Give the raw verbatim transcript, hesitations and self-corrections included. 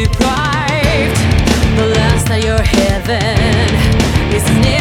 deprived. The last of your heaven is near.